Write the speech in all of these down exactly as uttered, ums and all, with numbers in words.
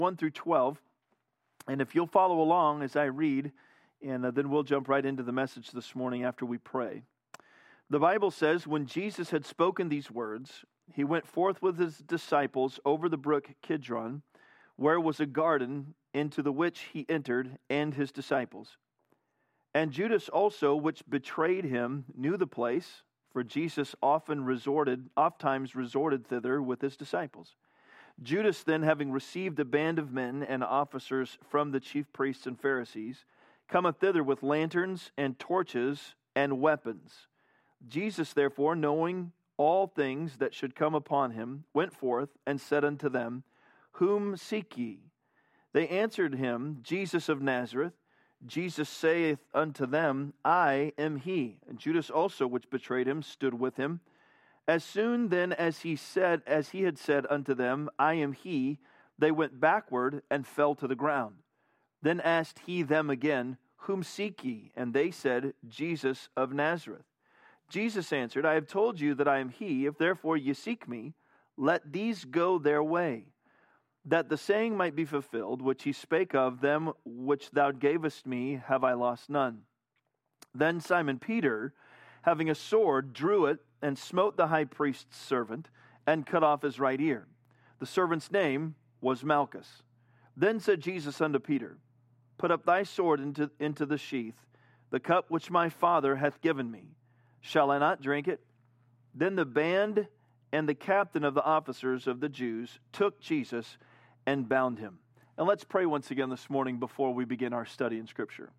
one through twelve. And if you'll follow along as I read, and uh, then we'll jump right into the message this morning after we pray. The Bible says, when Jesus had spoken these words, he went forth with his disciples over the brook Kidron, where was a garden, into the which he entered, and his disciples. And Judas also, which betrayed him, knew the place, for Jesus often resorted, ofttimes resorted thither with his disciples. Judas then, having received a band of men and officers from the chief priests and Pharisees, cometh thither with lanterns and torches and weapons. Jesus, therefore, knowing all things that should come upon him, went forth and said unto them, Whom seek ye? They answered him, Jesus of Nazareth. Jesus saith unto them, I am he. And Judas also, which betrayed him, stood with him. As soon then as he said, as he had said unto them, I am he, they went backward and fell to the ground. Then asked he them again, Whom seek ye? And they said, Jesus of Nazareth. Jesus answered, I have told you that I am he. If therefore ye seek me, let these go their way, that the saying might be fulfilled, which he spake of, them which thou gavest me have I lost none. Then Simon Peter, having a sword, drew it, and smote the high priest's servant, and cut off his right ear. The servant's name was Malchus. Then said Jesus unto Peter, Put up thy sword into, into the sheath. The cup which my Father hath given me, shall I not drink it? Then the band and the captain of the officers of the Jews took Jesus and bound him. And let's pray once again this morning before we begin our study in Scripture.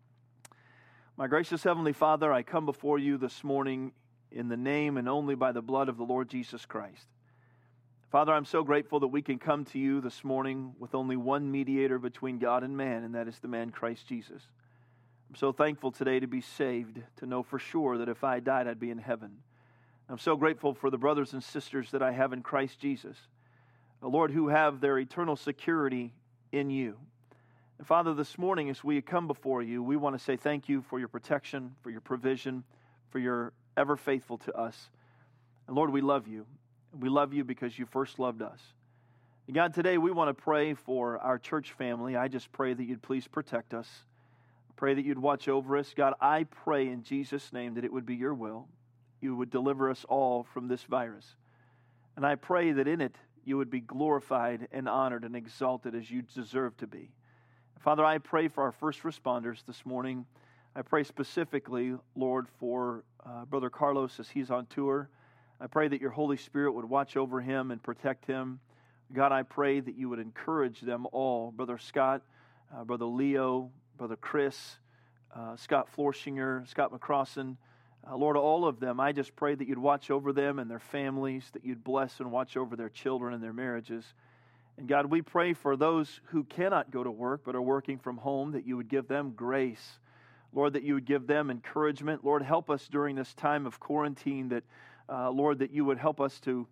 My gracious Heavenly Father, I come before you this morning in the name and only by the blood of the Lord Jesus Christ. Father, I'm so grateful that we can come to you this morning with only one mediator between God and man, and that is the man Christ Jesus. I'm so thankful today to be saved, to know for sure that if I died, I'd be in heaven. I'm so grateful for the brothers and sisters that I have in Christ Jesus, the Lord, who have their eternal security in you. And Father, this morning as we come before you, we want to say thank you for your protection, for your provision, for your ever faithful to us. And Lord, we love you. We love you because you first loved us. And God, today we want to pray for our church family. I just pray that you'd please protect us. Pray that you'd watch over us. God, I pray in Jesus' name that it would be your will. You would deliver us all from this virus. And I pray that in it you would be glorified and honored and exalted as you deserve to be. Father, I pray for our first responders this morning. I pray specifically, Lord, for uh, Brother Carlos as he's on tour. I pray that your Holy Spirit would watch over him and protect him. God, I pray that you would encourage them all. Brother Scott, uh, Brother Leo, Brother Chris, uh, Scott Florshinger, Scott McCrossan, uh, Lord, all of them, I just pray that you'd watch over them and their families, that you'd bless and watch over their children and their marriages. And God, we pray for those who cannot go to work but are working from home, that you would give them grace. Lord, that you would give them encouragement. Lord, help us during this time of quarantine, that, uh, Lord, that you would help us to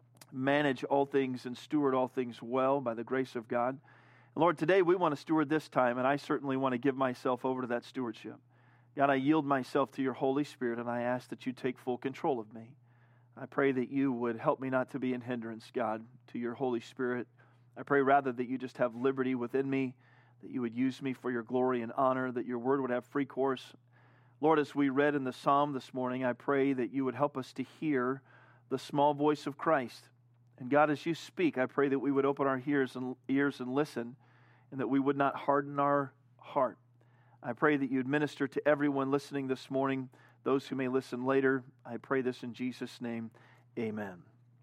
manage all things and steward all things well by the grace of God. And Lord, today we want to steward this time, and I certainly want to give myself over to that stewardship. God, I yield myself to your Holy Spirit, and I ask that you take full control of me. I pray that you would help me not to be in hindrance, God, to your Holy Spirit. I pray rather that you just have liberty within me, that you would use me for your glory and honor, that your word would have free course. Lord, as we read in the psalm this morning, I pray that you would help us to hear the small voice of Christ. And God, as you speak, I pray that we would open our ears and ears and listen, and that we would not harden our heart. I pray that you'd minister to everyone listening this morning, those who may listen later. I pray this in Jesus' name. Amen.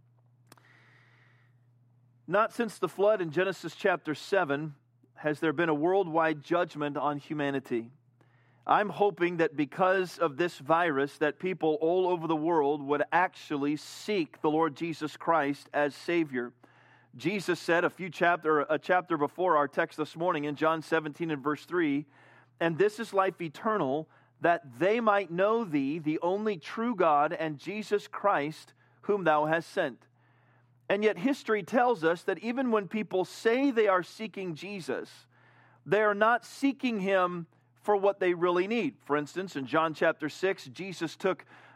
Not since the flood in Genesis chapter seven has there been a worldwide judgment on humanity. I'm hoping that because of this virus, that people all over the world would actually seek the Lord Jesus Christ as Savior. Jesus said a few chapter a chapter before our text this morning in John seventeen and verse three, and this is life eternal, that they might know thee, the only true God, and Jesus Christ, whom thou hast sent. And yet history tells us that even when people say they are seeking Jesus, they are not seeking him for what they really need. For instance, in John chapter six, Jesus took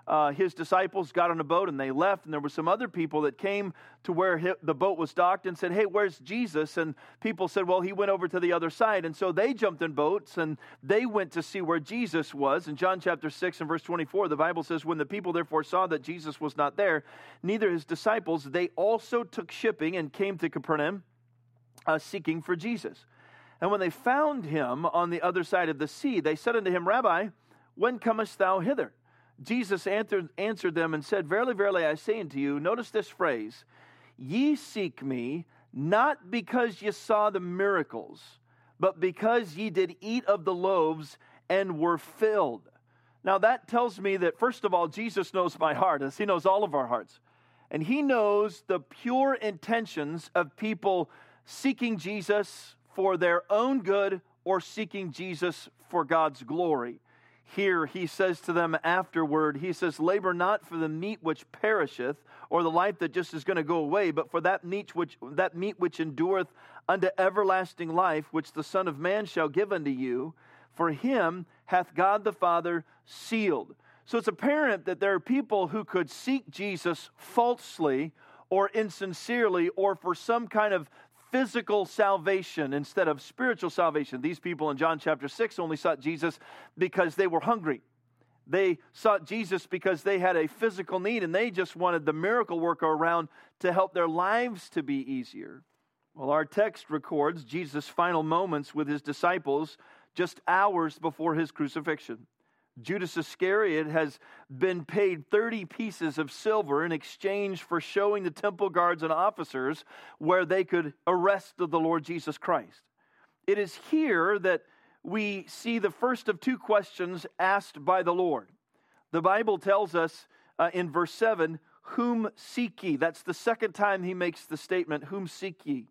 uh, his disciples got on a boat and they left, and there were some other people that came to where he, the boat was docked and said, hey, where's Jesus? And people said, well, he went over to the other side. And so they jumped in boats and they went to see where Jesus was. In John chapter six and verse twenty-four, the Bible says, when the people therefore saw that Jesus was not there, neither his disciples, they also took shipping and came to Capernaum, uh, seeking for Jesus. And when they found him on the other side of the sea, they said unto him, Rabbi, when comest thou hither? Jesus answered, answered them and said, verily, verily, I say unto you, notice this phrase, ye seek me, not because ye saw the miracles, but because ye did eat of the loaves and were filled. Now that tells me that, first of all, Jesus knows my heart, as he knows all of our hearts. And he knows the pure intentions of people seeking Jesus for their own good or seeking Jesus for God's glory. Here he says to them afterward, he says, labor not for the meat which perisheth, or the life that just is going to go away, but for that meat which that meat which endureth unto everlasting life, which the Son of Man shall give unto you. For him hath God the Father sealed. So it's apparent that there are people who could seek Jesus falsely or insincerely or for some kind of physical salvation instead of spiritual salvation. These people in John chapter six only sought Jesus because they were hungry. They sought Jesus because they had a physical need and they just wanted the miracle worker around to help their lives to be easier. Well, our text records Jesus' final moments with his disciples just hours before his crucifixion. Judas Iscariot has been paid thirty pieces of silver in exchange for showing the temple guards and officers where they could arrest the Lord Jesus Christ. It is here that we see the first of two questions asked by the Lord. The Bible tells us uh, in verse seven, whom seek ye? That's the second time he makes the statement, whom seek ye?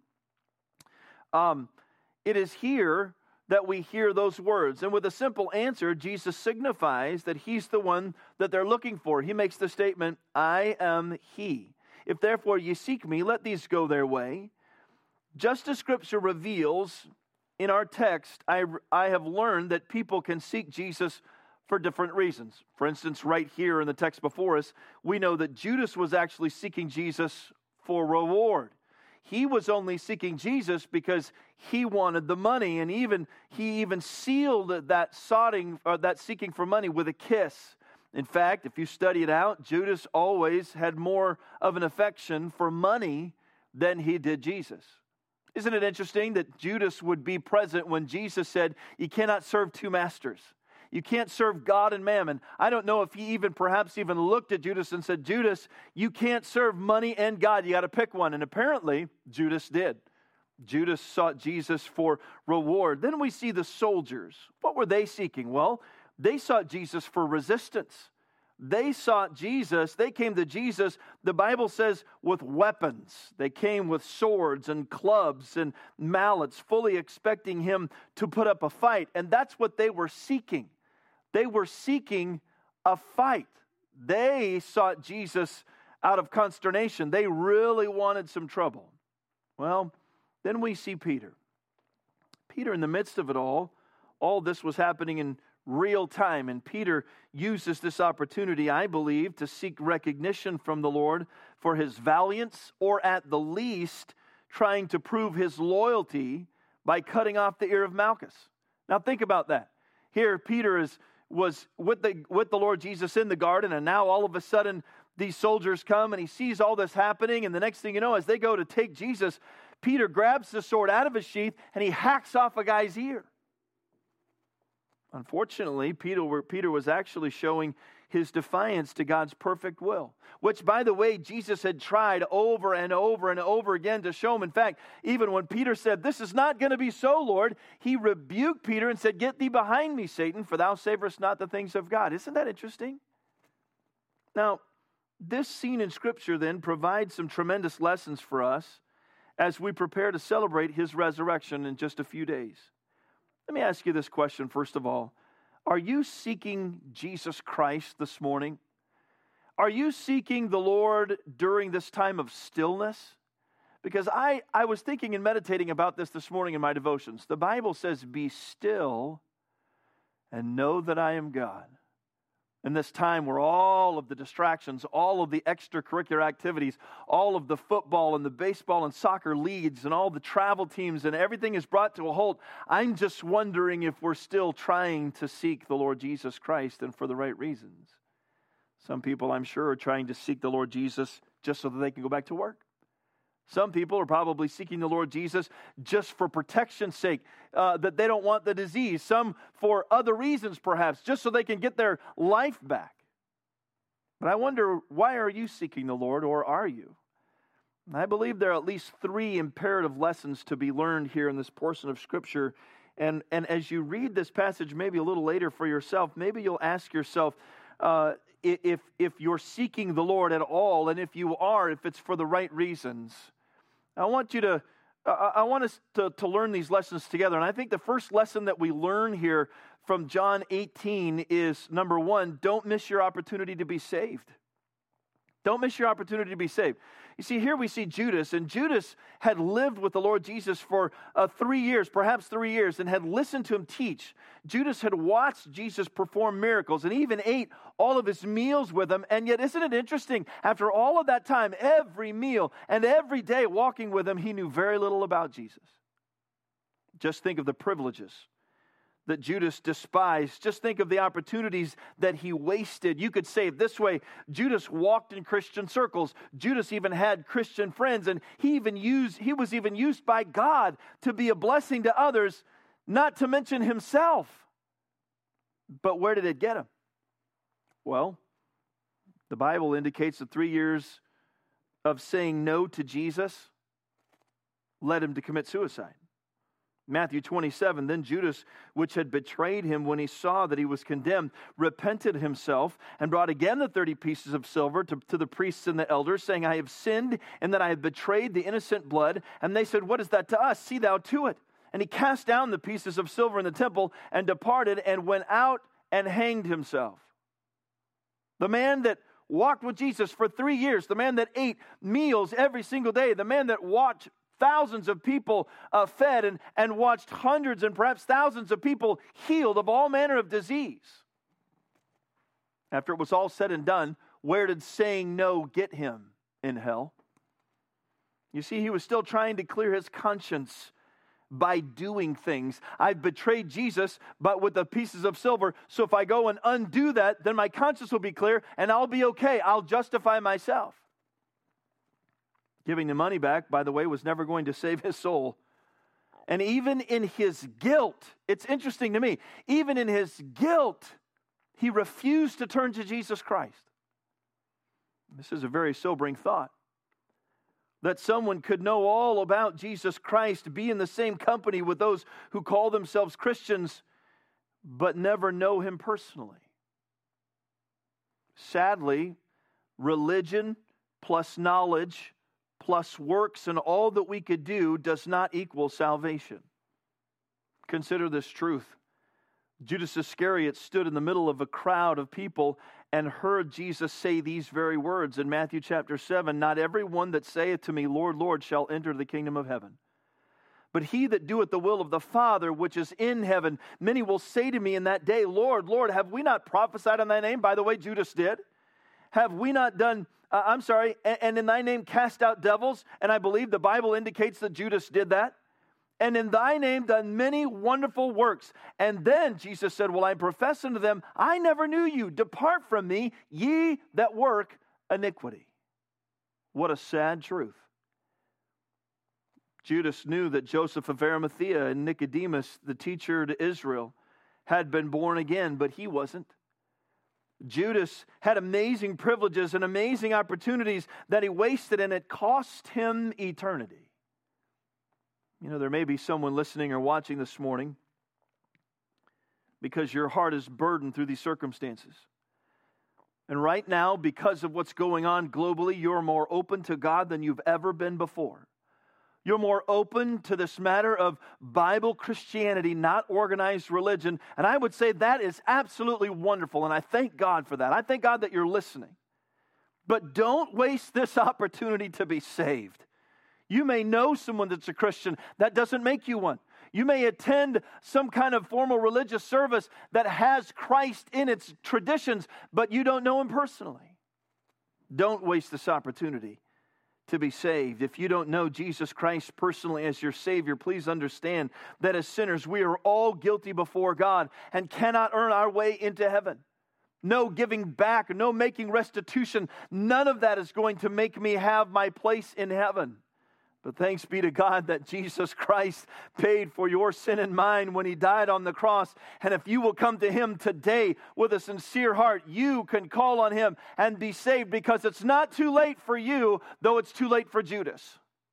Um, it is here that we hear those words. And with a simple answer, Jesus signifies that he's the one that they're looking for. He makes the statement, I am he. If therefore ye seek me, let these go their way. Just as Scripture reveals, in our text, I, I have learned that people can seek Jesus for different reasons. For instance, right here in the text before us, we know that Judas was actually seeking Jesus for reward. He was only seeking Jesus because he wanted the money, and even he even sealed that soughting, or that seeking for money with a kiss. In fact, if you study it out, Judas always had more of an affection for money than he did Jesus. Isn't it interesting that Judas would be present when Jesus said, you cannot serve two masters. You can't serve God and mammon. I don't know if he even perhaps even looked at Judas and said, Judas, you can't serve money and God. You got to pick one. And apparently, Judas did. Judas sought Jesus for reward. Then we see the soldiers. What were they seeking? Well, they sought Jesus for resistance. They sought Jesus. They came to Jesus, the Bible says, with weapons. They came with swords and clubs and mallets, fully expecting him to put up a fight. And that's what they were seeking. They were seeking a fight. They sought Jesus out of consternation. They really wanted some trouble. Well, then we see Peter. Peter, in the midst of it all, all this was happening in real time. And Peter uses this opportunity, I believe, to seek recognition from the Lord for his valiance, or at the least, trying to prove his loyalty by cutting off the ear of Malchus. Now think about that. Here, Peter is was with the with the Lord Jesus in the garden, and now all of a sudden these soldiers come and he sees all this happening, and the next thing you know, as they go to take Jesus, Peter grabs the sword out of his sheath and he hacks off a guy's ear. Unfortunately, Peter, Peter was actually showing his defiance to God's perfect will, which, by the way, Jesus had tried over and over and over again to show him. In fact, even when Peter said, this is not going to be so, Lord, he rebuked Peter and said, get thee behind me, Satan, for thou savorest not the things of God. Isn't that interesting? Now, this scene in Scripture then provides some tremendous lessons for us as we prepare to celebrate his resurrection in just a few days. Let me ask you this question, first of all. Are you seeking Jesus Christ this morning? Are you seeking the Lord during this time of stillness? Because I, I was thinking and meditating about this this morning in my devotions. The Bible says, be still and know that I am God. In this time where all of the distractions, all of the extracurricular activities, all of the football and the baseball and soccer leagues and all the travel teams and everything is brought to a halt, I'm just wondering if we're still trying to seek the Lord Jesus Christ and for the right reasons. Some people, I'm sure, are trying to seek the Lord Jesus just so that they can go back to work. Some people are probably seeking the Lord Jesus just for protection's sake, uh, that they don't want the disease. Some for other reasons, perhaps, just so they can get their life back. But I wonder, why are you seeking the Lord, or are you? And I believe there are at least three imperative lessons to be learned here in this portion of Scripture. And, and as you read this passage maybe a little later for yourself, maybe you'll ask yourself, uh, if, if you're seeking the Lord at all, and if you are, if it's for the right reasons. I want you to, uh, I want us to, to learn these lessons together. And I think the first lesson that we learn here from John eighteen is, number one, don't miss your opportunity to be saved. Don't miss your opportunity to be saved. You see, here we see Judas, and Judas had lived with the Lord Jesus for uh, three years, perhaps three years, and had listened to him teach. Judas had watched Jesus perform miracles and even ate all of his meals with him. And yet, isn't it interesting? After all of that time, every meal and every day walking with him, he knew very little about Jesus. Just think of the privileges that Judas despised. Just think of the opportunities that he wasted. You could say it this way: Judas walked in Christian circles. Judas even had Christian friends, and he even used he was even used by God to be a blessing to others, not to mention himself. But where did it get him? Well, the Bible indicates that three years of saying no to Jesus led him to commit suicide. Matthew twenty-seven, then Judas, which had betrayed him when he saw that he was condemned, repented himself and brought again the thirty pieces of silver to, to the priests and the elders, saying, I have sinned in that I have betrayed the innocent blood. And they said, what is that to us? See thou to it. And he cast down the pieces of silver in the temple and departed and went out and hanged himself. The man that walked with Jesus for three years, the man that ate meals every single day, the man that watched thousands of people uh, fed and, and watched hundreds and perhaps thousands of people healed of all manner of disease. After it was all said and done, where did saying no get him? In hell. You see, he was still trying to clear his conscience by doing things. I've betrayed Jesus, but with the pieces of silver. So if I go and undo that, then my conscience will be clear and I'll be okay. I'll justify myself. Giving the money back, by the way, was never going to save his soul. And even in his guilt, it's interesting to me, even in his guilt, he refused to turn to Jesus Christ. This is a very sobering thought. That someone could know all about Jesus Christ, be in the same company with those who call themselves Christians, but never know him personally. Sadly, religion plus knowledge plus works and all that we could do does not equal salvation. Consider this truth. Judas Iscariot stood in the middle of a crowd of people and heard Jesus say these very words in Matthew chapter seven, not every one that saith to me, Lord, Lord, shall enter the kingdom of heaven, but he that doeth the will of the Father which is in heaven. Many will say to me in that day, Lord, Lord, have we not prophesied in thy name? By the way, Judas did. Have we not done, uh, I'm sorry, and, and in thy name cast out devils? And I believe the Bible indicates that Judas did that. And in thy name done many wonderful works. And then Jesus said, well, I profess unto them, I never knew you. Depart from me, ye that work iniquity. What a sad truth. Judas knew that Joseph of Arimathea and Nicodemus, the teacher to Israel, had been born again, but he wasn't. Judas had amazing privileges and amazing opportunities that he wasted, and it cost him eternity. You know, there may be someone listening or watching this morning because your heart is burdened through these circumstances. And right now, because of what's going on globally, you're more open to God than you've ever been before. You're more open to this matter of Bible Christianity, not organized religion. And I would say that is absolutely wonderful. And I thank God for that. I thank God that you're listening. But don't waste this opportunity to be saved. You may know someone that's a Christian. That doesn't make you one. You may attend some kind of formal religious service that has Christ in its traditions, but you don't know Him personally. Don't waste this opportunity to be saved. If you don't know Jesus Christ personally as your Savior, please understand that as sinners, we are all guilty before God and cannot earn our way into heaven. No giving back, no making restitution, none of that is going to make me have my place in heaven. But thanks be to God that Jesus Christ paid for your sin and mine when He died on the cross. And if you will come to Him today with a sincere heart, you can call on Him and be saved, because it's not too late for you, though it's too late for Judas.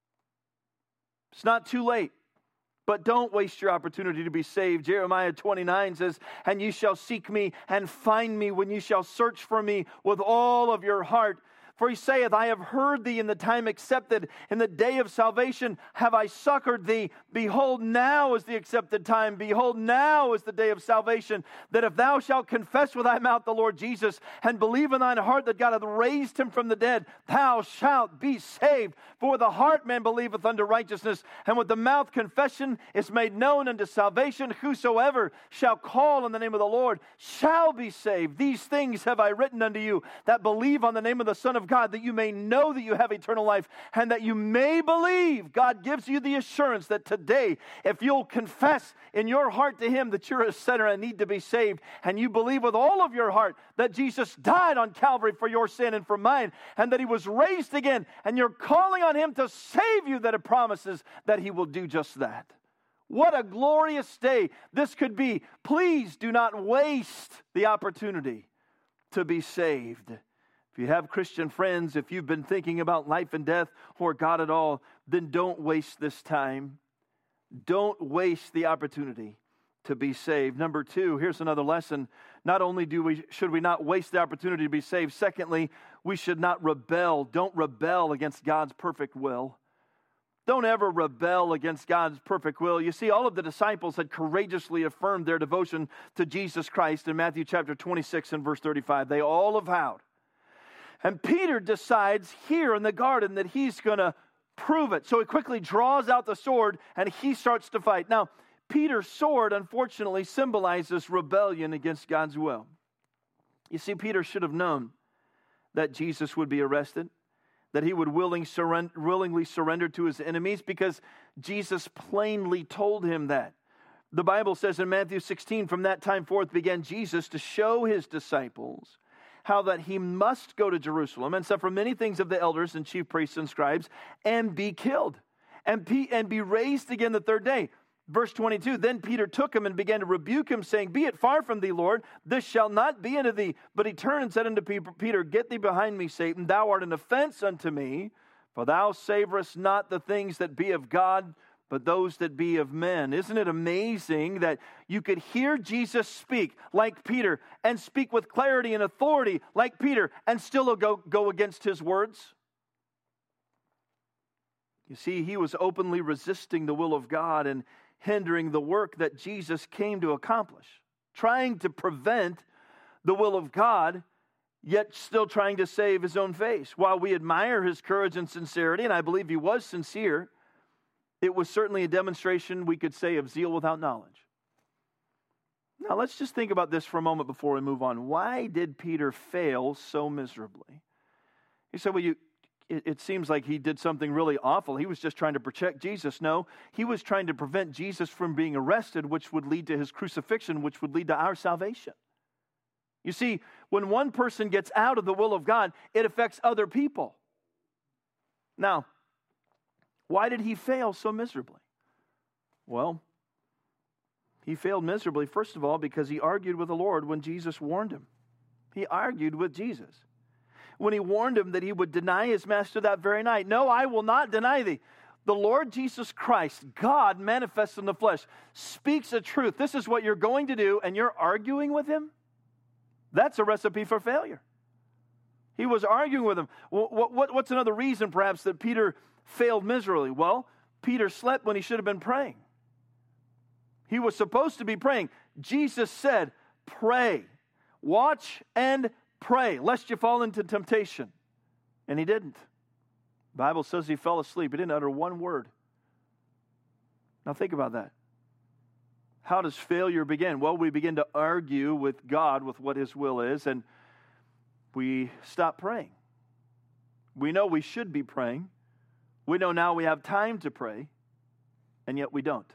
It's not too late. But don't waste your opportunity to be saved. Jeremiah twenty-nine says, "And you shall seek me and find me when you shall search for me with all of your heart. For He saith, I have heard thee in the time accepted. In the day of salvation have I succored thee. Behold, now is the accepted time. Behold, now is the day of salvation. That if thou shalt confess with thy mouth the Lord Jesus, and believe in thine heart that God hath raised Him from the dead, thou shalt be saved. For with the heart man believeth unto righteousness, and with the mouth confession is made known unto salvation. Whosoever shall call on the name of the Lord shall be saved. These things have I written unto you that believe on the name of the Son of God, that you may know that you have eternal life, and that you may believe." God gives you the assurance that today, if you'll confess in your heart to Him that you're a sinner and need to be saved, and you believe with all of your heart that Jesus died on Calvary for your sin and for mine, and that He was raised again, and you're calling on Him to save you, that it promises that He will do just that. What a glorious day this could be. Please do not waste the opportunity to be saved. If you have Christian friends, if you've been thinking about life and death or God at all, then don't waste this time. Don't waste the opportunity to be saved. Number two, here's another lesson. Not only do we should we not waste the opportunity to be saved, secondly, we should not rebel. Don't rebel against God's perfect will. Don't ever rebel against God's perfect will. You see, all of the disciples had courageously affirmed their devotion to Jesus Christ in Matthew chapter twenty-six and verse thirty-five. They all avowed. And Peter decides here in the garden that he's going to prove it. So he quickly draws out the sword and he starts to fight. Now, Peter's sword, unfortunately, symbolizes rebellion against God's will. You see, Peter should have known that Jesus would be arrested, that he would willing surrender, willingly surrender to his enemies, because Jesus plainly told him that. The Bible says in Matthew sixteen, "From that time forth began Jesus to show His disciples how that He must go to Jerusalem and suffer many things of the elders and chief priests and scribes, and be killed, and be, and be raised again the third day." Verse twenty-two, "Then Peter took Him and began to rebuke Him, saying, Be it far from thee, Lord, this shall not be unto thee. But He turned and said unto Peter, Get thee behind me, Satan, thou art an offense unto me, for thou savorest not the things that be of God, but those that be of men." Isn't it amazing that you could hear Jesus speak like Peter and speak with clarity and authority like Peter and still go, go against His words? You see, he was openly resisting the will of God and hindering the work that Jesus came to accomplish, trying to prevent the will of God, yet still trying to save his own face. While we admire his courage and sincerity, and I believe he was sincere, it was certainly a demonstration, we could say, of zeal without knowledge. Now, let's just think about this for a moment before we move on. Why did Peter fail so miserably? You said, well, you, it, it seems like he did something really awful. He was just trying to protect Jesus. No, he was trying to prevent Jesus from being arrested, which would lead to his crucifixion, which would lead to our salvation. You see, when one person gets out of the will of God, it affects other people. Now, why did he fail so miserably? Well, he failed miserably, first of all, because he argued with the Lord when Jesus warned him. He argued with Jesus when he warned him that he would deny his master that very night. No, I will not deny thee. The Lord Jesus Christ, God manifest in the flesh, speaks the truth. This is what you're going to do, and you're arguing with him? That's a recipe for failure. He was arguing with him. What, what, what's another reason, perhaps, that Peter failed miserably? Well, Peter slept when he should have been praying. He was supposed to be praying. Jesus said, pray, watch and pray, lest you fall into temptation. And he didn't. The Bible says he fell asleep. He didn't utter one word. Now think about that. How does failure begin? Well, we begin to argue with God with what His will is, and we stop praying. We know we should be praying. We know now we have time to pray, and yet we don't.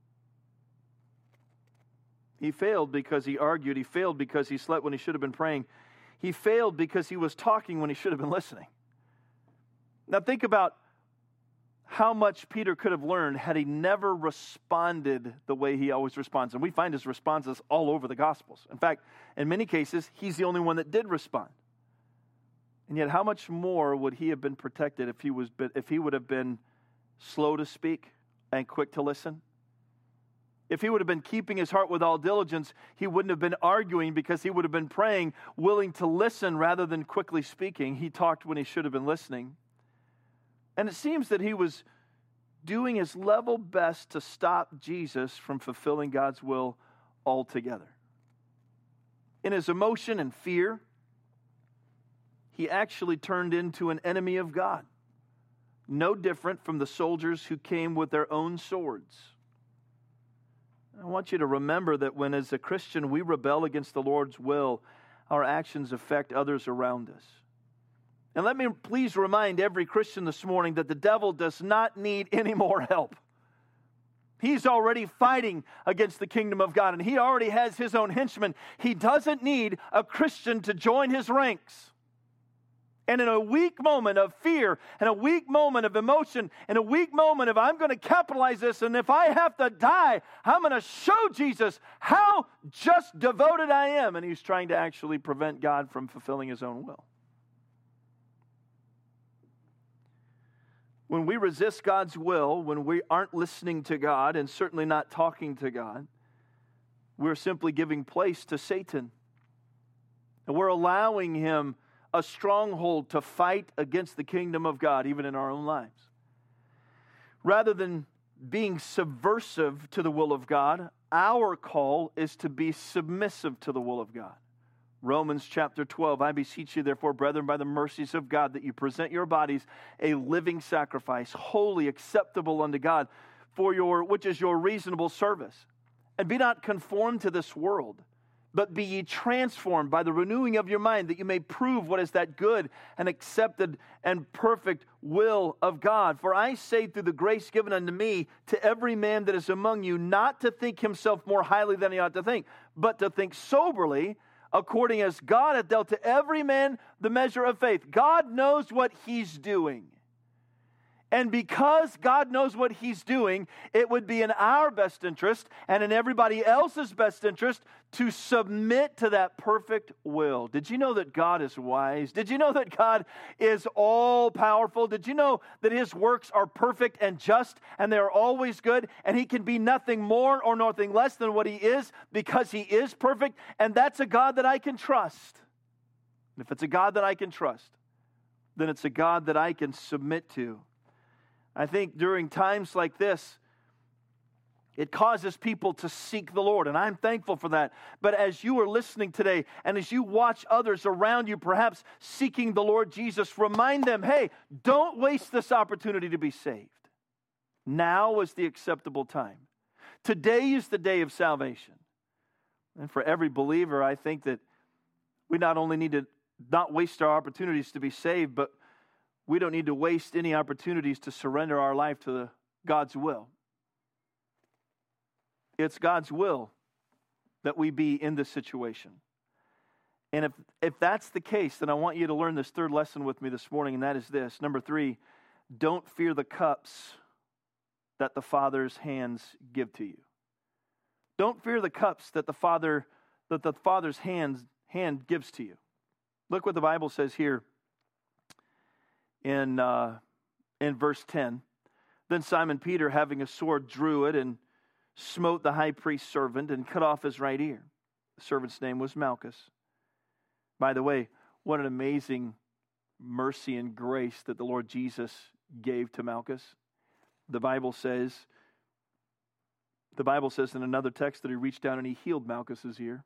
He failed because he argued. He failed because he slept when he should have been praying. He failed because he was talking when he should have been listening. Now think about how much Peter could have learned had he never responded the way he always responds. And we find his responses all over the Gospels. In fact, in many cases, he's the only one that did respond. And yet how much more would he have been protected if he was if he would have been slow to speak and quick to listen? If he would have been keeping his heart with all diligence, he wouldn't have been arguing because he would have been praying, willing to listen rather than quickly speaking. He talked when he should have been listening. And it seems that he was doing his level best to stop Jesus from fulfilling God's will altogether. In his emotion and fear, he actually turned into an enemy of God, no different from the soldiers who came with their own swords. I want you to remember that when, as a Christian, we rebel against the Lord's will, our actions affect others around us. And let me please remind every Christian this morning that the devil does not need any more help. He's already fighting against the kingdom of God, and he already has his own henchmen. He doesn't need a Christian to join his ranks. And in a weak moment of fear, and a weak moment of emotion, and a weak moment of I'm going to capitalize this, and if I have to die, I'm going to show Jesus how just devoted I am. And he's trying to actually prevent God from fulfilling his own will. When we resist God's will, when we aren't listening to God, and certainly not talking to God, we're simply giving place to Satan. And we're allowing him a stronghold to fight against the kingdom of God, even in our own lives. Rather than being subversive to the will of God, our call is to be submissive to the will of God. Romans chapter twelve, I beseech you, therefore, brethren, by the mercies of God, that you present your bodies a living sacrifice, holy, acceptable unto God, for your which is your reasonable service. And be not conformed to this world, but be ye transformed by the renewing of your mind, that you may prove what is that good and accepted and perfect will of God. For I say through the grace given unto me, to every man that is among you, not to think himself more highly than he ought to think, but to think soberly, according as God hath dealt to every man the measure of faith. God knows what he's doing. And because God knows what he's doing, it would be in our best interest and in everybody else's best interest to submit to that perfect will. Did you know that God is wise? Did you know that God is all-powerful? Did you know that his works are perfect and just and they are always good, and he can be nothing more or nothing less than what he is because he is perfect? And that's a God that I can trust. And if it's a God that I can trust, then it's a God that I can submit to. I think during times like this, it causes people to seek the Lord, and I'm thankful for that. But as you are listening today, and as you watch others around you perhaps seeking the Lord Jesus, remind them, hey, don't waste this opportunity to be saved. Now is the acceptable time. Today is the day of salvation. And for every believer, I think that we not only need to not waste our opportunities to be saved, but we don't need to waste any opportunities to surrender our life to the, God's will. It's God's will that we be in this situation. And if, if that's the case, then I want you to learn this third lesson with me this morning, and that is this. Number three, don't fear the cups that the Father's hands give to you. Don't fear the cups that the Father that the Father's hands, hand gives to you. Look what the Bible says here. In uh, in verse ten, then Simon Peter, having a sword, drew it and smote the high priest's servant and cut off his right ear. The servant's name was Malchus. By the way, what an amazing mercy and grace that the Lord Jesus gave to Malchus. The Bible says, the Bible says in another text that he reached down and he healed Malchus's ear.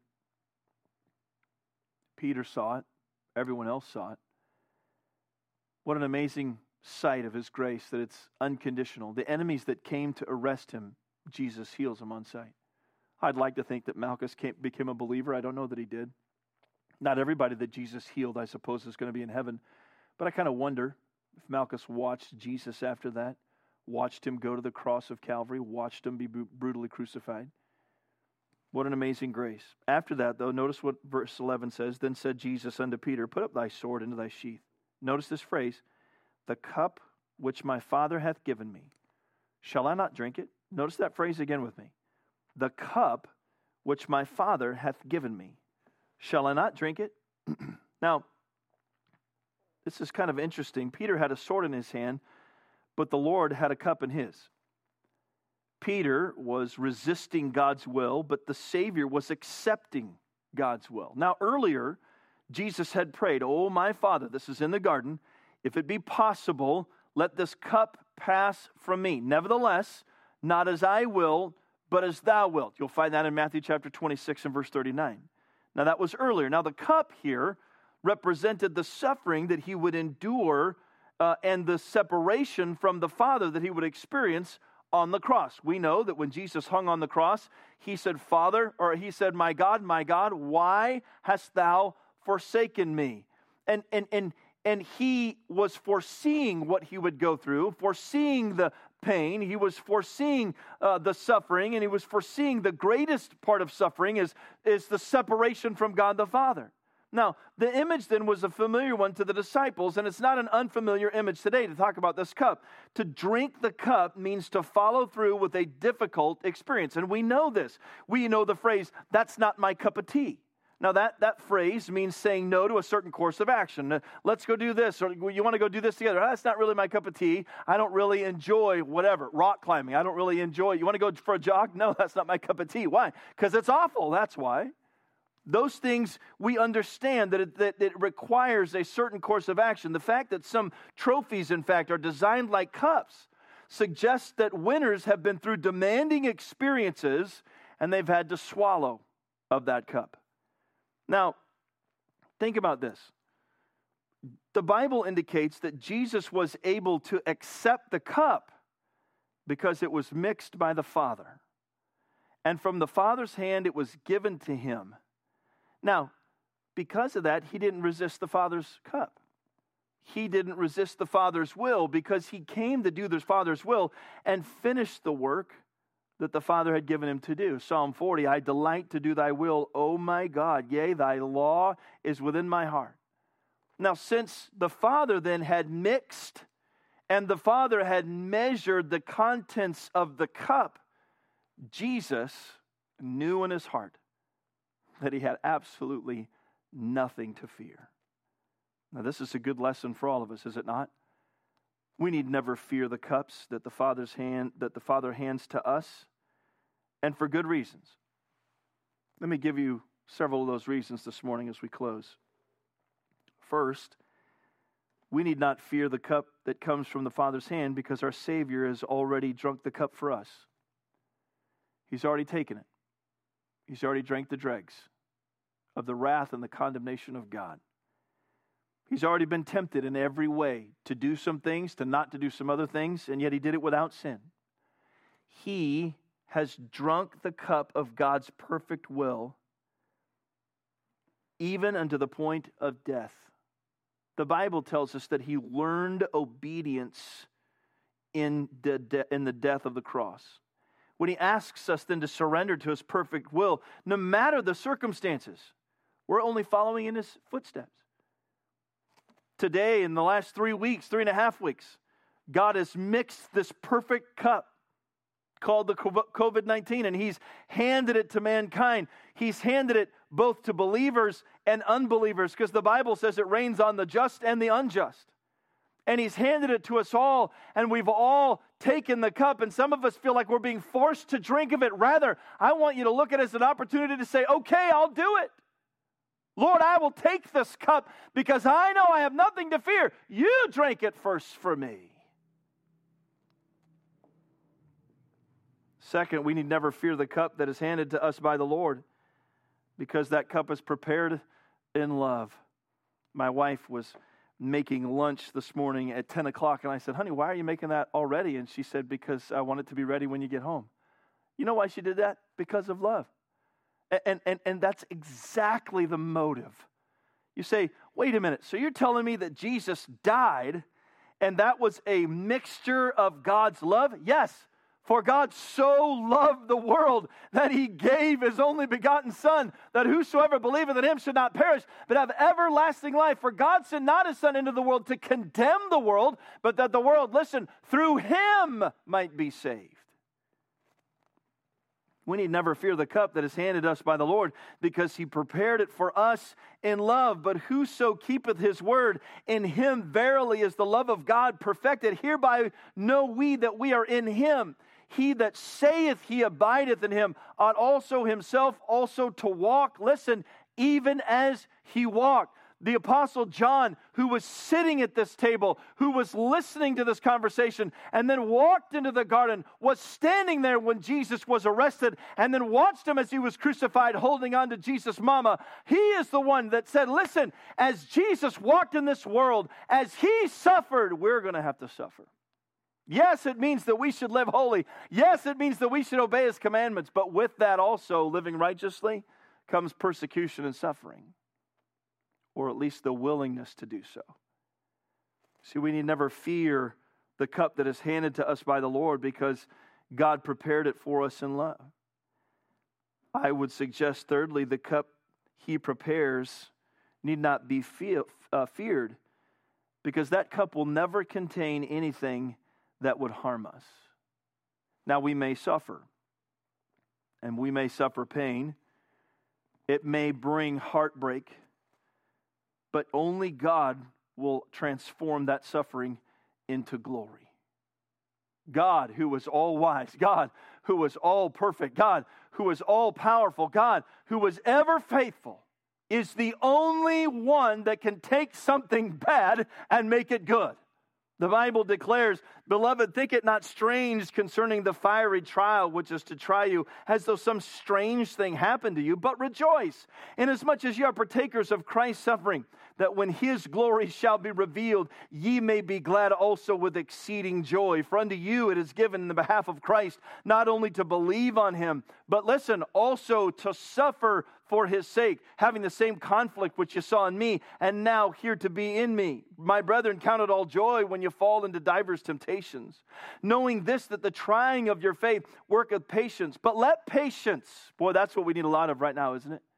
Peter saw it. Everyone else saw it. What an amazing sight of his grace, that it's unconditional. The enemies that came to arrest him, Jesus heals them on sight. I'd like to think that Malchus came, became a believer. I don't know that he did. Not everybody that Jesus healed, I suppose, is going to be in heaven. But I kind of wonder if Malchus watched Jesus after that, watched him go to the cross of Calvary, watched him be brutally crucified. What an amazing grace. After that, though, notice what verse eleven says. Then said Jesus unto Peter, put up thy sword into thy sheath. Notice this phrase, the cup which my Father hath given me, shall I not drink it? Notice that phrase again with me. The cup which my Father hath given me, shall I not drink it? Now, this is kind of interesting. Peter had a sword in his hand, but the Lord had a cup in his. Peter was resisting God's will, but the Savior was accepting God's will. Now, earlier, Jesus had prayed, oh, my Father, this is in the garden, if it be possible, let this cup pass from me. Nevertheless, not as I will, but as thou wilt. You'll find that in Matthew chapter twenty-six and verse thirty-nine. Now, that was earlier. Now, the cup here represented the suffering that he would endure uh, and the separation from the Father that he would experience on the cross. We know that when Jesus hung on the cross, he said, Father, or he said, my God, my God, why hast thou forsaken me? And and and and he was foreseeing what he would go through, foreseeing the pain. He was foreseeing uh, the suffering, and he was foreseeing the greatest part of suffering is, is the separation from God the Father. Now, the image then was a familiar one to the disciples, and it's not an unfamiliar image today to talk about this cup. To drink the cup means to follow through with a difficult experience, and we know this. We know the phrase, that's not my cup of tea. Now, that, that phrase means saying no to a certain course of action. Uh, let's go do this, or you want to go do this together. That's not really my cup of tea. I don't really enjoy whatever, rock climbing. I don't really enjoy, you want to go for a jog? No, that's not my cup of tea. Why? Because it's awful, that's why. Those things, we understand that it, that it requires a certain course of action. The fact that some trophies, in fact, are designed like cups suggests that winners have been through demanding experiences and they've had to swallow of that cup. Now, think about this. The Bible indicates that Jesus was able to accept the cup because it was mixed by the Father. And from the Father's hand, it was given to him. Now, because of that, he didn't resist the Father's cup. He didn't resist the Father's will because he came to do the Father's will and finish the work that the Father had given him to do. Psalm forty, I delight to do thy will, O my God. Yea, thy law is within my heart. Now, since the Father then had mixed and the Father had measured the contents of the cup, Jesus knew in his heart that he had absolutely nothing to fear. Now, this is a good lesson for all of us, is it not? We need never fear the cups that the Father's hand that the Father hands to us, and for good reasons. Let me give you several of those reasons this morning as we close. First, we need not fear the cup that comes from the Father's hand because our Savior has already drunk the cup for us. He's already taken it. He's already drank the dregs of the wrath and the condemnation of God. He's already been tempted in every way to do some things, to not to do some other things, and yet he did it without sin. He has drunk the cup of God's perfect will, even unto the point of death. The Bible tells us that he learned obedience in the, de- in the death of the cross. When he asks us then to surrender to his perfect will, no matter the circumstances, we're only following in his footsteps. Today, in the last three weeks, three and a half weeks, God has mixed this perfect cup called the covid nineteen, and he's handed it to mankind. He's handed it both to believers and unbelievers, because the Bible says it rains on the just and the unjust. And he's handed it to us all, and we've all taken the cup, and some of us feel like we're being forced to drink of it. Rather, I want you to look at it as an opportunity to say, okay, I'll do it. Lord, I will take this cup because I know I have nothing to fear. You drank it first for me. Second, we need never fear the cup that is handed to us by the Lord, because that cup is prepared in love. My wife was making lunch this morning at ten o'clock, and I said, honey, why are you making that already? And she said, because I want it to be ready when you get home. You know why she did that? Because of love. And, and, and that's exactly the motive. You say, wait a minute, so you're telling me that Jesus died and that was a mixture of God's love? Yes, for God so loved the world that he gave his only begotten Son, that whosoever believeth in him should not perish, but have everlasting life. For God sent not his Son into the world to condemn the world, but that the world, listen, through him might be saved. We need never fear the cup that is handed us by the Lord, because he prepared it for us in love. But whoso keepeth his word, in him verily is the love of God perfected. Hereby know we that we are in him. He that saith he abideth in him ought also himself also to walk, listen, even as he walked. The Apostle John, who was sitting at this table, who was listening to this conversation, and then walked into the garden, was standing there when Jesus was arrested, and then watched him as he was crucified, holding on to Jesus' mama. He is the one that said, listen, as Jesus walked in this world, as he suffered, we're going to have to suffer. Yes, it means that we should live holy. Yes, it means that we should obey his commandments. But with that also, living righteously, comes persecution and suffering. Or at least the willingness to do so. See, we need never fear the cup that is handed to us by the Lord, because God prepared it for us in love. I would suggest, thirdly, the cup he prepares need not be fe- uh, feared, because that cup will never contain anything that would harm us. Now, we may suffer, and we may suffer pain. It may bring heartbreak. But only God will transform that suffering into glory. God, who was all wise, God, who was all perfect, God, who was all powerful, God, who was ever faithful, is the only one that can take something bad and make it good. The Bible declares, beloved, think it not strange concerning the fiery trial which is to try you, as though some strange thing happened to you, but rejoice, inasmuch as ye are partakers of Christ's suffering, that when his glory shall be revealed, ye may be glad also with exceeding joy. For unto you it is given in the behalf of Christ, not only to believe on him, but listen, also to suffer for his sake, having the same conflict which you saw in me, and now here to be in me. My brethren, count it all joy when you fall into divers temptations, knowing this, that the trying of your faith worketh patience. But let patience, boy, that's what we need a lot of right now, isn't it?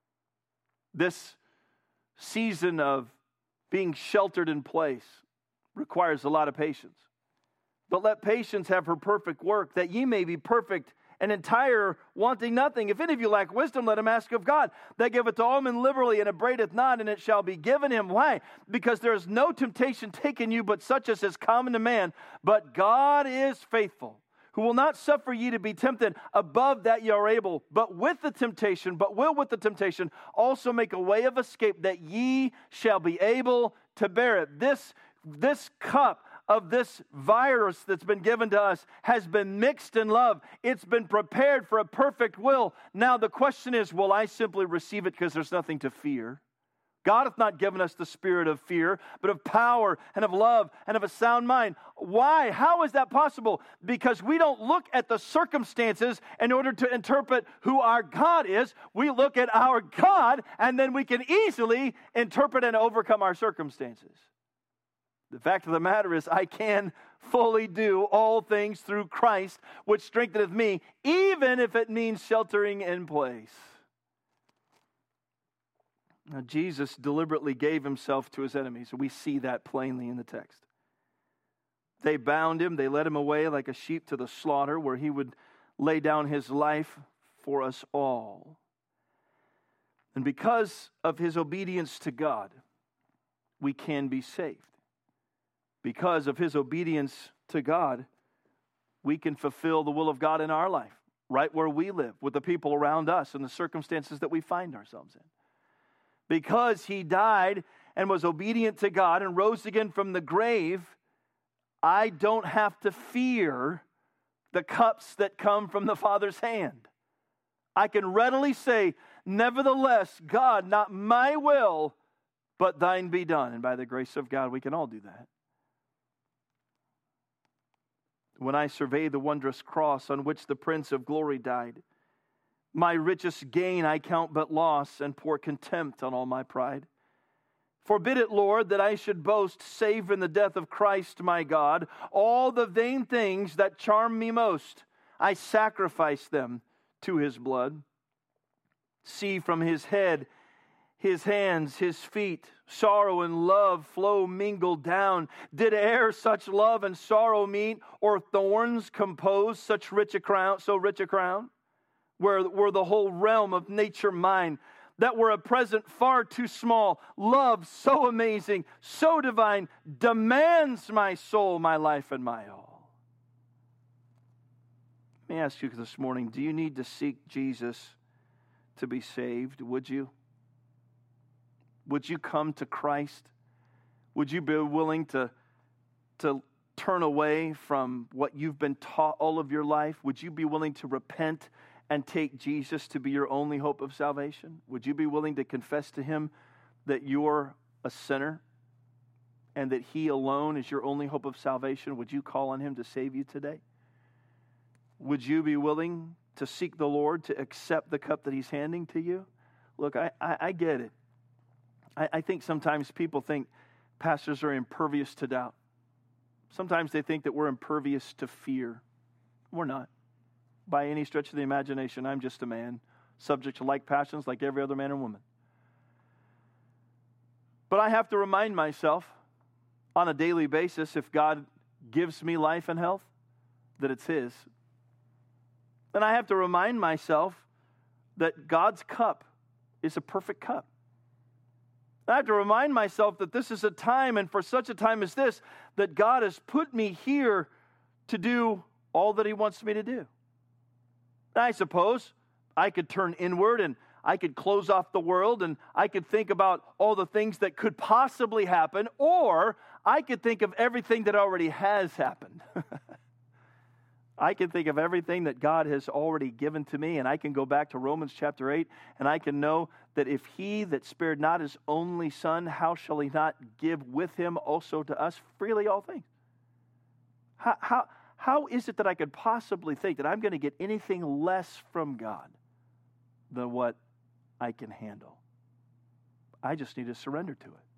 This season of being sheltered in place requires a lot of patience. But let patience have her perfect work, that ye may be perfect and entire, wanting nothing. If any of you lack wisdom, let him ask of God, that giveth to all men liberally, and upbraideth not, and it shall be given him. Why? Because there is no temptation taken you, but such as is common to man. But God is faithful, who will not suffer ye to be tempted above that ye are able, but with the temptation, but will with the temptation also make a way of escape, that ye shall be able to bear it. This, this cup of this virus that's been given to us has been mixed in love. It's been prepared for a perfect will. Now the question is, will I simply receive it because there's nothing to fear? God hath not given us the spirit of fear, but of power and of love and of a sound mind. Why? How is that possible? Because we don't look at the circumstances in order to interpret who our God is. We look at our God, and then we can easily interpret and overcome our circumstances. The fact of the matter is, I can fully do all things through Christ, which strengtheneth me, even if it means sheltering in place. Now, Jesus deliberately gave himself to his enemies. We see that plainly in the text. They bound him. They led him away like a sheep to the slaughter, where he would lay down his life for us all. And because of his obedience to God, we can be saved. Because of his obedience to God, we can fulfill the will of God in our life, right where we live, with the people around us and the circumstances that we find ourselves in. Because he died and was obedient to God and rose again from the grave, I don't have to fear the cups that come from the Father's hand. I can readily say, nevertheless, God, not my will, but thine be done. And by the grace of God, we can all do that. when I survey the wondrous cross on which the Prince of Glory died. My richest gain I count but loss, and pour contempt on all my pride. Forbid it, Lord, that I should boast, save in the death of Christ my God. All the vain things that charm me most, I sacrifice them to his blood. See from his head, his hands, his feet, sorrow and love flow mingled down. Did e'er such love and sorrow meet, or thorns compose such rich a crown, so rich a crown? Where were the whole realm of nature mine, that were a present far too small, love so amazing, so divine, demands my soul, my life, and my all. Let me ask you this morning, do you need to seek Jesus to be saved? Would you? Would you come to Christ? Would you be willing to, to turn away from what you've been taught all of your life? Would you be willing to repent and take Jesus to be your only hope of salvation? Would you be willing to confess to him that you're a sinner and that he alone is your only hope of salvation? Would you call on him to save you today? Would you be willing to seek the Lord, to accept the cup that he's handing to you? Look, I, I, I get it. I, I think sometimes people think pastors are impervious to doubt. Sometimes they think that we're impervious to fear. We're not. By any stretch of the imagination, I'm just a man, subject to like passions like every other man and woman. But I have to remind myself on a daily basis, if God gives me life and health, that it's his. And I have to remind myself that God's cup is a perfect cup. I have to remind myself that this is a time, and for such a time as this, that God has put me here to do all that he wants me to do. I suppose I could turn inward and I could close off the world and I could think about all the things that could possibly happen, or I could think of everything that already has happened. I can think of everything that God has already given to me, and I can go back to Romans chapter eight, and I can know that if he that spared not his only son, how shall he not give with him also to us freely all things? How, how, how is it that I could possibly think that I'm going to get anything less from God than what I can handle? I just need to surrender to it.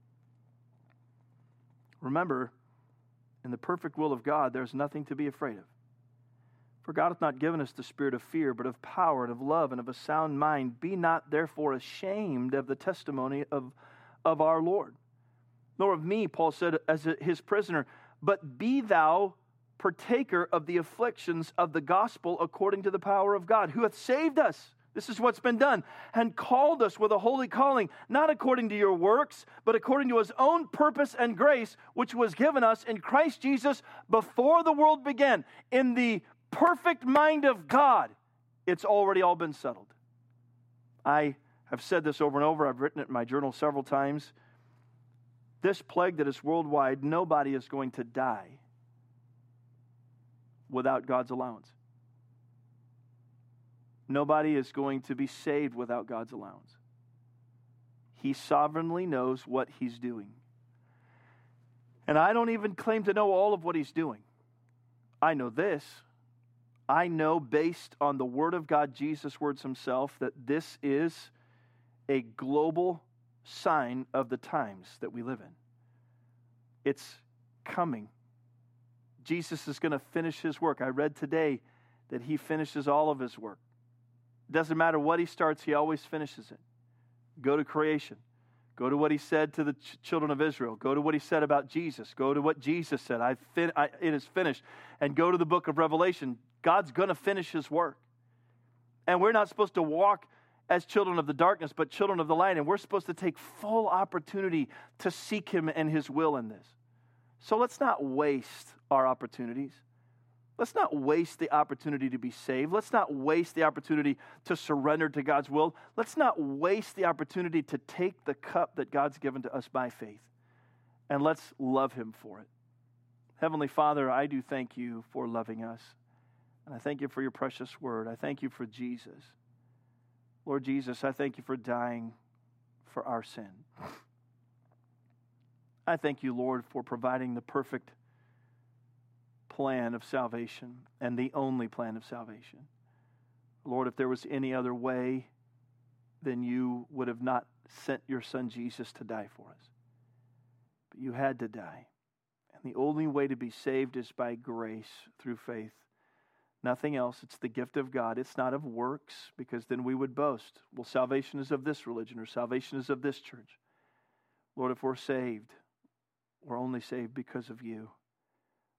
Remember, in the perfect will of God, there's nothing to be afraid of. For God hath not given us the spirit of fear, but of power and of love and of a sound mind. Be not therefore ashamed of the testimony of, of our Lord, nor of me, Paul said, as his prisoner, but be thou partaker of the afflictions of the gospel according to the power of God, who hath saved us. This is what's been done, and called us with a holy calling, not according to your works, but according to his own purpose and grace, which was given us in Christ Jesus before the world began. In the perfect mind of God, it's already all been settled. I have said this over and over. I've written it in my journal several times. This plague that is worldwide, nobody is going to die without God's allowance. Nobody is going to be saved without God's allowance. He sovereignly knows what he's doing. And I don't even claim to know all of what he's doing. I know this. I know, based on the Word of God, Jesus' words himself, that this is a global sign of the times that we live in. It's coming. Jesus is going to finish his work. I read today that he finishes all of his work. It doesn't matter what he starts, he always finishes it. Go to creation. Go to what he said to the ch- children of Israel. Go to what he said about Jesus. Go to what Jesus said. I fin- I, it is finished. And go to the book of Revelation. God's going to finish his work. And we're not supposed to walk as children of the darkness, but children of the light. And we're supposed to take full opportunity to seek him and his will in this. So let's not waste our opportunities. Let's not waste the opportunity to be saved. Let's not waste the opportunity to surrender to God's will. Let's not waste the opportunity to take the cup that God's given to us by faith. And let's love him for it. Heavenly Father, I do thank you for loving us. And I thank you for your precious word. I thank you for Jesus. Lord Jesus, I thank you for dying for our sin. I thank you, Lord, for providing the perfect plan of salvation and the only plan of salvation. Lord, if there was any other way, then you would have not sent your Son Jesus to die for us. But you had to die. And the only way to be saved is by grace through faith. Nothing else. It's the gift of God. It's not of works, because then we would boast. Well, salvation is of this religion, or salvation is of this church. Lord, if we're saved, we're only saved because of you.